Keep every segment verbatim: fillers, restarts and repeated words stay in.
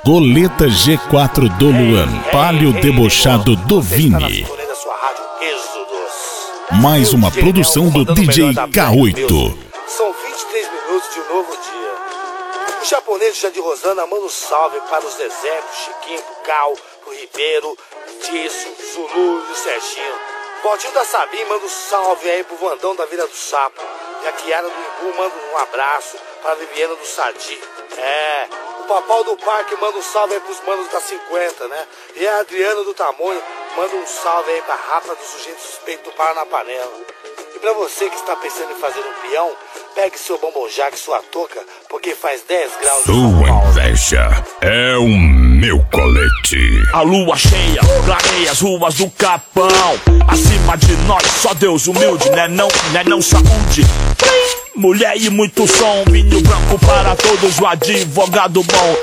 Goleta G quatro do Luan, Palio debochado do Vini. Mais uma produção do D J K oito. São vinte e três minutos de um novo dia. O japonês Jandir Rosana manda um salve para os desertos, Chiquinho, pro Cal, pro Ribeiro, Tício, Zulu e o Serginho. Baldinho da Sabim manda um salve aí pro Vandão da Vila do Sapo. E a Kiara do Imbu manda um abraço para a Viviana do Sadi. É, o Papau do Parque manda um salve aí pros manos da cinquenta, né? E a Adriana do Tamonho manda um salve aí pra Rafa do Sujeito Suspeito do Paranapanela. E pra você que está pensando em fazer um peão, pegue seu bombonjaque, sua touca, porque faz dez graus de São Paulo. Sua inveja é o meu colete. A lua cheia clareia as ruas do Capão. Acima de nós, só Deus humilde, né não, né não saúde. Mulher e muito som, vinho branco para todos, o advogado bom.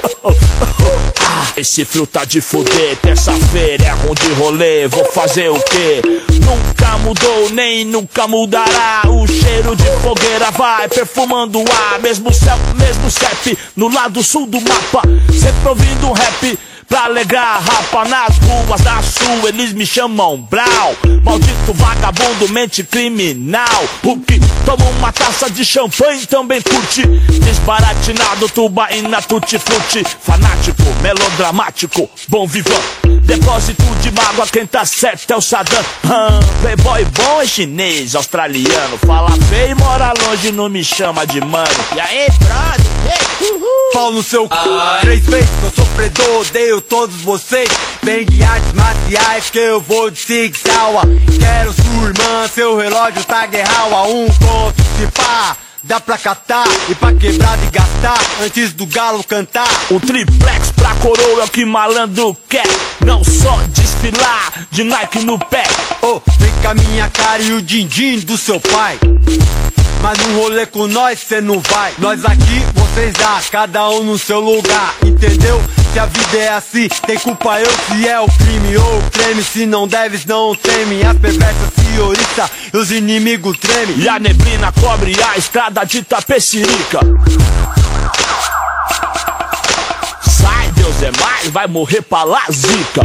Esse frio tá de fuder, terça-feira é ruim de rolê, vou fazer o quê? Nunca mudou, nem nunca mudará. O cheiro de fogueira vai perfumando o ar. Mesmo céu, mesmo C E P, no lado sul do mapa. Sempre ouvindo um rap pra alegrar a rapa. Nas ruas da sul eles me chamam Brau. Maldito vagabundo, mente criminal. O que toma uma taça de champanhe também curte. Desbaratinado, tubaína, tutti-frutti. Fanático, melodramático, bom vivan. Depósito de mágoa, quem tá certo é o Saddam. hum, Playboy bom é chinês, australiano. Fala feio e mora longe, não me chama de mano. E aí, brother? Pau no seu c... Três vezes que eu sofredor, odeio todos vocês. Vem de artes marciais que eu vou de Sig Sauer. Quero sua irmã, seu relógio tá guerral a um ponto se pá. Dá pra catar e pra quebrar e gastar antes do galo cantar. O triplex pra coroa é o que malandro quer. Não só desfilar de Nike no pé. Oh, vem com a minha cara e o din-din do seu pai. Mas no rolê com nós cê não vai. Nós aqui, vocês lá, cada um no seu lugar, entendeu? Se a vida é assim, tem culpa eu se é o crime ou o creme. Se não deves, não teme. As perversas se oriçam e os inimigos tremem. E a neblina cobre a estrada de Tapecirica. Sai, Deus é mais, vai morrer pra lá, zica.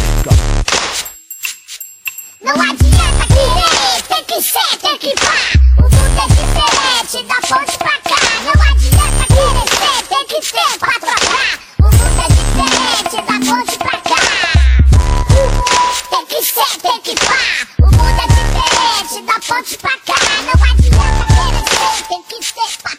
Não adianta querer, tem que ser, tem que pá. O mundo é diferente, da ponte pra cá. Não adianta querer ser, tem que ser pra trocar. O mundo é diferente, da ponte pra cá. Tem que ser, tem que pá. O mundo é diferente, da ponte pra cá. Não adianta querer ser, tem que ser pra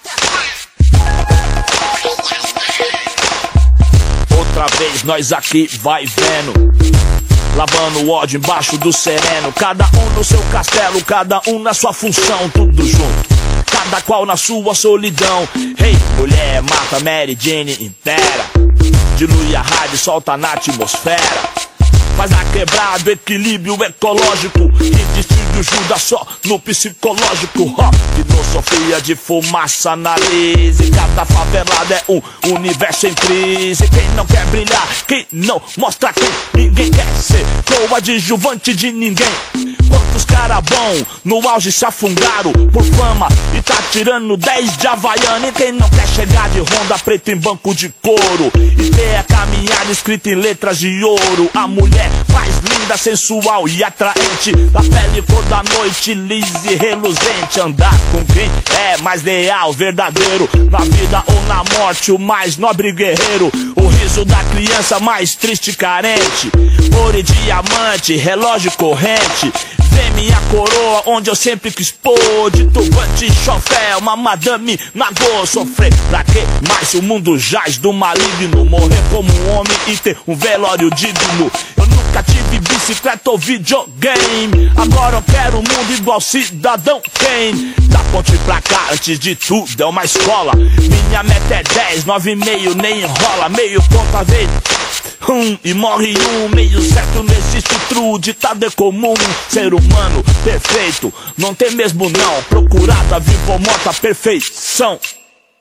trocar. Outra vez nós aqui vai vendo, lavando o ódio embaixo do sereno. Cada um no seu castelo, cada um na sua função. Tudo junto, cada qual na sua solidão. Hey, mulher, mata Mary Jane, impera. Dilui a rádio, solta na atmosfera. Faz a quebrada, equilíbrio ecológico. E distribui Judas só no psicológico. Ó, filosofia de fumaça na lise. Cada favelada é um universo em crise. Quem não quer brilhar, quem não mostra quem ninguém quer ser coadjuvante de ninguém. Quantos cara bom no auge se afundaram por fama e tá tirando dez de Havaiana. E quem não quer chegar de Honda preta em banco de couro e ter a caminhada escrita em letras de ouro. A mulher mais linda, sensual e atraente, da pele cor da noite, lisa e reluzente. Andar com quem é mais leal, verdadeiro, na vida ou na morte, o mais nobre guerreiro. O riso da criança mais triste e carente. Ouro e diamante, relógio corrente. Vem minha coroa, onde eu sempre quis pôr. De turbante, chofé, uma madame nagô. Sofrer pra quê? Mas o mundo jaz do maligno. Morrer como um homem e ter um velório digno. Eu nunca tive bicicleta ou videogame. Agora eu quero um mundo igual Cidadão Kane. Da ponte pra cá, antes de tudo, é uma escola. Minha meta é dez, nove e meio, nem enrola. Meio ponto a vez, um, e morre um. Meio certo, não existe true, ditado é comum. Ser humano perfeito, não tem mesmo não. Procurada, viva ou morta, perfeição.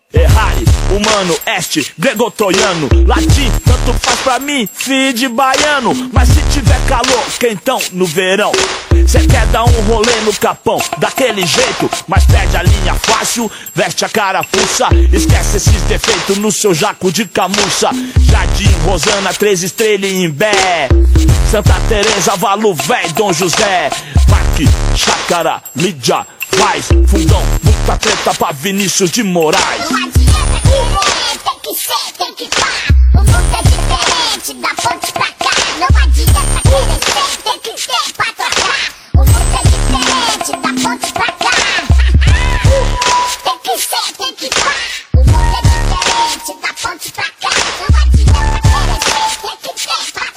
Errare, humano, este, grego-troiano, latim, tanto faz pra mim, filho de baiano. Mas se tiver calor, quentão no verão, cê quer dar um rolê no capão, daquele jeito, mas perde a linha fácil, veste a carapuça, esquece esses defeitos no seu jaco de camuça. Jardim, Rosana, três estrelas em Imbé, Santa Teresa, Valo Véi, Dom José, Parque, Chácara, Lídia, Vaz, Fundão, muita treta pra Vinícius de Moraes. Não adianta querer, tem que ser, tem que pá. O mundo é diferente, da ponte pra cá. Não adianta querer ser, tem que ter pra trocar. O mundo é diferente, da ponte pra cá. Tem que ser, tem que pá. O mundo é diferente, da ponte pra cá. Não adianta querer ser, tem que ter pra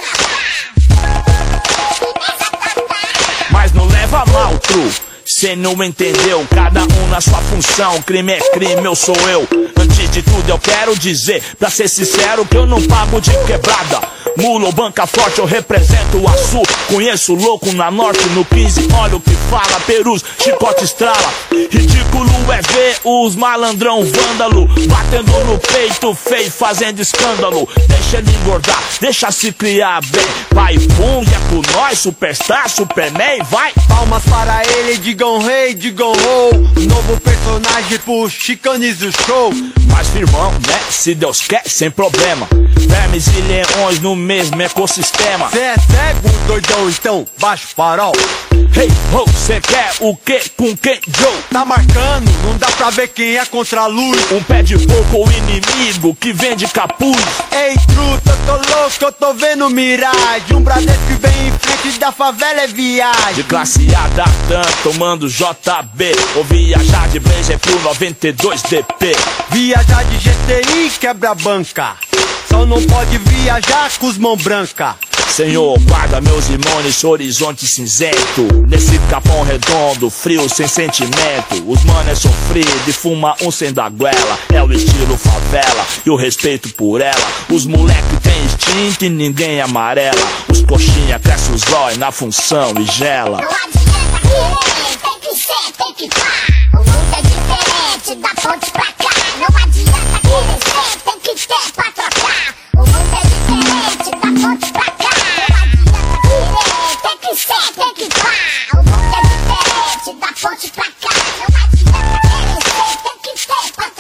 trocar. Mas não leva mal, tru, cê não entendeu, cada um na sua função. Crime é crime, eu sou eu. Antes de tudo eu quero dizer, pra ser sincero, que eu não pago de quebrada. Mula ou banca forte, eu represento o Açu. Conheço louco na norte, no quinze, olha o que fala. Perus, chicote estrala. Ridículo é ver os malandrão vândalo batendo no peito feio, fazendo escândalo. Deixa ele engordar, deixa se criar bem. Pai, pum, e é com nós, superstar, superman, vai. Palmas para ele, digam rei, digam ho. Novo personagem pro Chicanes do show. Mas firmão, né, se Deus quer, sem problema. Vermes e leões no mesmo ecossistema. Cê é cego, doidão, então baixa o farol. Hey, ho, cê quer o que com quem, Joe? Tá marcando, não dá pra ver quem é contra a luz. Um pé de fogo ou inimigo que vende capuz. Ei, truta, eu tô louco, eu tô vendo miragem. Um Bradesco que vem em frente da favela é viagem. De classe A da T A M, tomando J B. Ou viajar de Blazer pro noventa e dois D P. Viajar de G T I quebra a banca. Só não pode viajar com os mão branca. Senhor, guarda meus irmãos nesse horizonte cinzento, nesse capão redondo, frio, sem sentimento. Os mano é sofrido e fuma um sem da goela. É o estilo favela e o respeito por ela. Os moleque tem instinto e ninguém amarela. Os coxinha cresce os zói na função e gela. Não adianta querer, tem que ser, tem que pá. O mundo é diferente, da ponte pra cá. Não adianta querer ser, tem que ter pra trocar. O mundo é diferente, da ponte pra cá. Tem que ser, tem que pá. O mundo é diferente, da ponte pra cá. Não adianta querer ser, tem que ter pra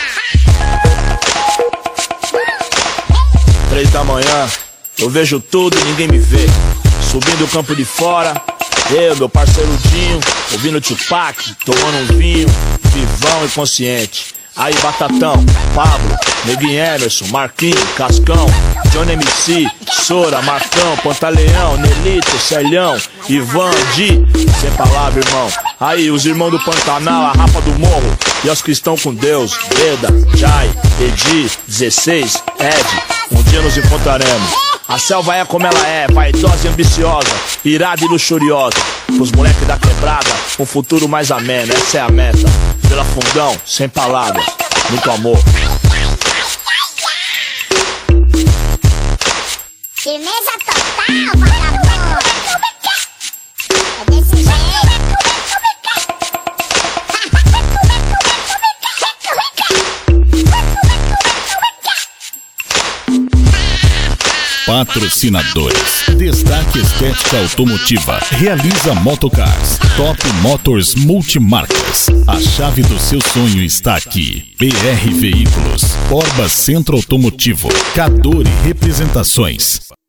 trocar. Três da manhã, eu vejo tudo e ninguém me vê. Subindo o campo de fora, eu, meu parceiro Dinho, ouvindo Tupac, tomando um vinho, vivão e consciente. Aí Batatão, Pablo, Neguinho Emerson, Marquinhos, Cascão, Johnny M C, Sora, Marcão, Pantaleão, Nelito, Celhão, Ivan, Di, sem palavra, irmão. Aí os irmãos do Pantanal, a Rapa do Morro, e os que estão com Deus, Beda, Jai, Edi, dezesseis, Ed, um dia nos encontraremos. A selva é como ela é, vaidosa e ambiciosa, irada e luxuriosa. Pros moleques da quebrada, um futuro mais ameno, essa é a meta. Pela Fundão, sem palavras, muito amor. Firmeza total, vagabundo. É desse jeito. Patrocinadores. Destaque Estética Automotiva. Realiza Motocars. Top Motors Multimarcas. A chave do seu sonho está aqui. B R Veículos. Orba Centro Automotivo. Cadore Representações.